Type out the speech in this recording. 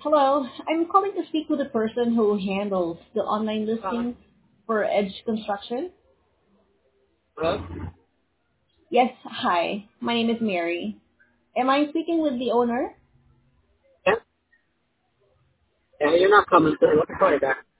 Hello, I'm calling to speak with the person who handles the online Uh, listings for Edge Construction. Hello? Yes, hi. My name is Mary. Am I speaking with the owner? Yeah? Yeah, you're not coming through. Let me call you back.